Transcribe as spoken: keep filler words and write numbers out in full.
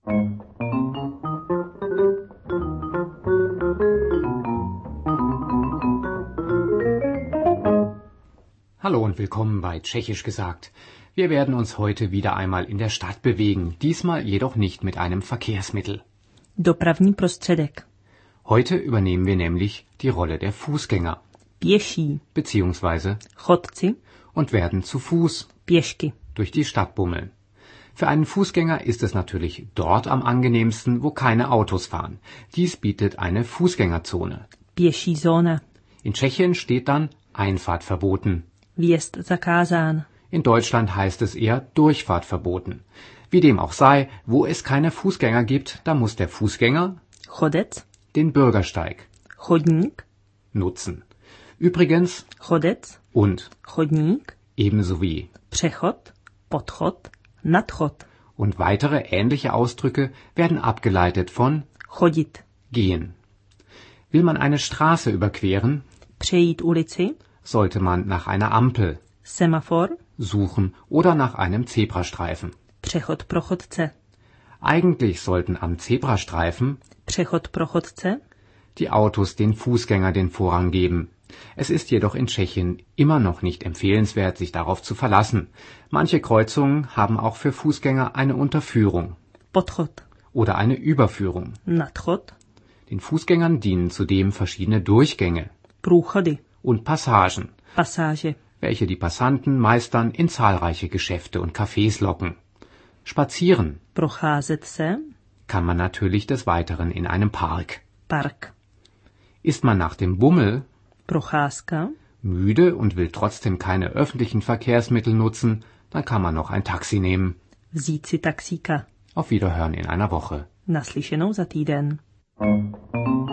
Hallo und willkommen bei Tschechisch gesagt. Wir werden uns heute wieder einmal in der Stadt bewegen, diesmal jedoch nicht mit einem Verkehrsmittel. Dopravní prostředek. Heute übernehmen wir nämlich die Rolle der Fußgänger. Pěší. Beziehungsweise Chodci. und werden zu Fuß Pěšky. durch die Stadt bummeln. Für einen Fußgänger ist es natürlich dort am angenehmsten, wo keine Autos fahren. Dies bietet eine Fußgängerzone. Pěší zóna. In Tschechien steht dann Einfahrt verboten. Vjezd zakázán. In Deutschland heißt es eher Durchfahrt verboten. Wie dem auch sei, wo es keine Fußgänger gibt, da muss der Fußgänger Chodec. den Bürgersteig Chodník. nutzen. Übrigens Chodec. und Chodník. ebenso wie Přechod. Podchod. Nadchod. und weitere ähnliche Ausdrücke werden abgeleitet von Chodit. gehen. Will man eine Straße überqueren, Přejít ulici. sollte man nach einer Ampel Semafor. suchen oder nach einem Zebrastreifen. Přechod pro chodce. Eigentlich sollten am Zebrastreifen Přechod pro chodce. die Autos den Fußgänger den Vorrang geben. Es ist jedoch in Tschechien immer noch nicht empfehlenswert, sich darauf zu verlassen. Manche Kreuzungen haben auch für Fußgänger eine Unterführung Podchod. oder eine Überführung. Nadchod. Den Fußgängern dienen zudem verschiedene Durchgänge Průchody. und Passagen, Pasáže. welche die Passanten meist dann in zahlreiche Geschäfte und Cafés locken. Spazieren Procházet se. kann man natürlich des Weiteren in einem Park. Park. Ist man nach dem Bummel Procházka. müde und will trotzdem keine öffentlichen Verkehrsmittel nutzen, dann kann man noch ein Taxi nehmen. Vzít si taxíka. Auf Wiederhören in einer Woche. Naslyšenou za týden.